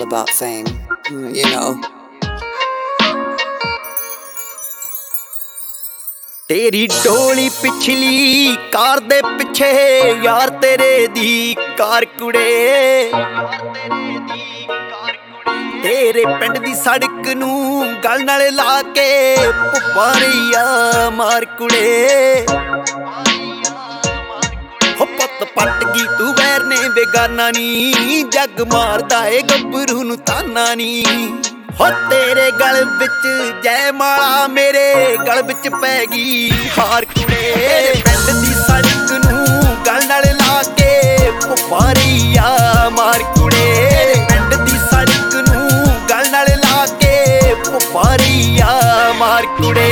about fame, you know. तेरी डोली पिछली कार दे पिछे यार तेरे दी कार कुड़े तेरे पिंड दी सड़क नू गल नाल ला के पुपारिया मार कुड़े हो पत पट गई तू वैर ने बेगाना नी जग मारदा ए गब्बरू नू ताना नी हो तेरे गल बिच जय माला मेरे गल बिच पै गई हार कुड़े पिंड दी सड़क नू गल नाल ला के पुपारिया मार कुड़े पिंड दी सड़क नू गल नाल ला के पुपारिया मार कुड़े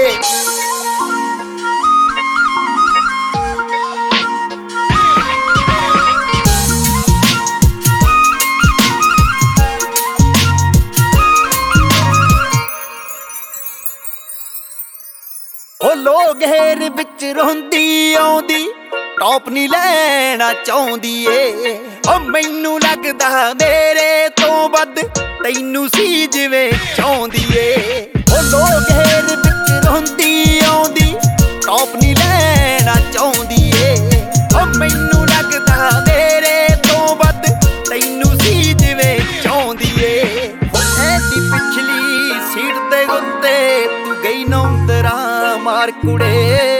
लोग हेर बिच रोंदी आउंदी टॉप नी लेना चाहुंदी ए ओ मैनू लगदा मेरे तो वध तैनू सी जिवें चाहुंदी ए ओ लोग हेर बिच रोंदी आउंदी टॉप नी लेना चाहुंदी ए ओ मैनू लगदा मेरे तो वध तैनू सी जिवें चाहुंदी ए ओ ऐसी पिछली सीट दे उत्ते तू गई नौंदरा मार कुड़े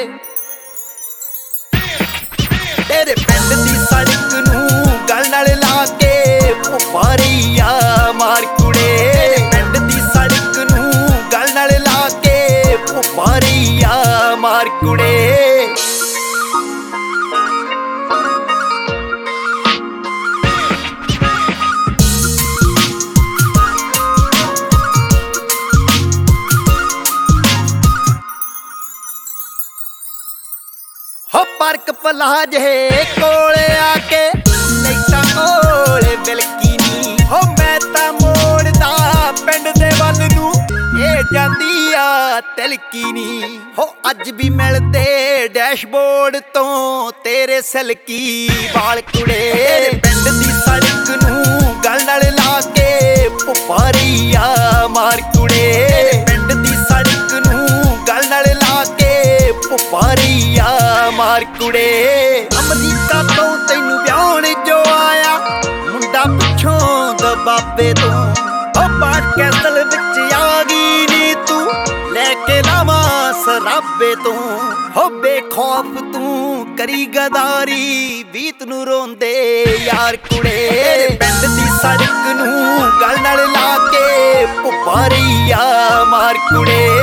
तेरे पिंड दी सड़क नू गल नाल ला के पुपारिया मार कुड़े पिंड दी सड़क नू गल नाल ला के पुपारिया मार कुड़े हो पार्क पलाज है कोले आके लैटा कोले बिलकी नी हो मैं ता मोड़दा पिंड दे वल नू ए जांदी आ तिलकी नी हो अज भी मिलदे डैशबोर्ड तो तेरे सिलकी वाल कुड़े पिंड दी सड़क नू गल नाल ला के पुपारिया मार कुड़े पिंड दी सड़क नू गल नाल ला के पुपारिया मार कुड़े अमरीका तो तैनू ब्याहण जो आया मुंडा पिछों दबाबे तो बाट कैसल विच आ गई नी तू लेके लावा सराबे तो हो बेखौफ तू करी गदारी बीत नू रोंदे यार कुड़े पिंड दी सड़क नू गल नाल ला के पुपारिया मार कुड़े